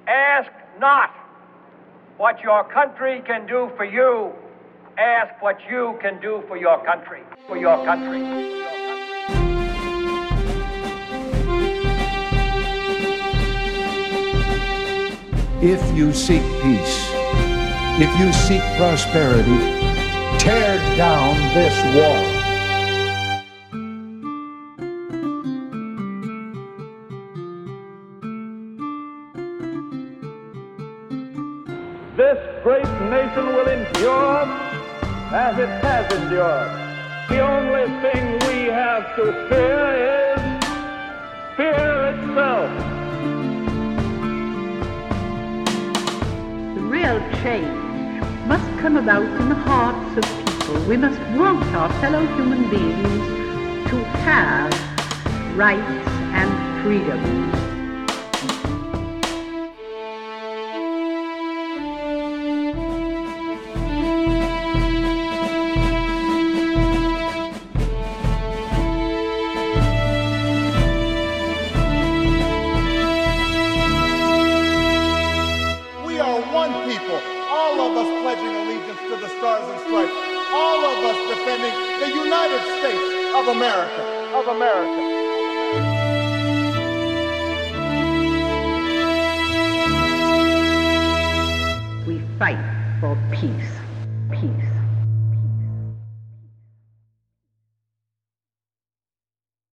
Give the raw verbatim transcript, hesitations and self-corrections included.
Ask not what your country can do for you. Ask what you can do for your country, for your country. If you seek peace, if you seek prosperity, tear down this wall. This great nation will endure as it has endured. The only thing we have to fear is fear itself. The real change must come about in the hearts of people. We must want our fellow human beings to have rights and freedoms. All of us pledging allegiance to the Stars and Stripes. All of us defending the United States of America, of America. We fight for peace.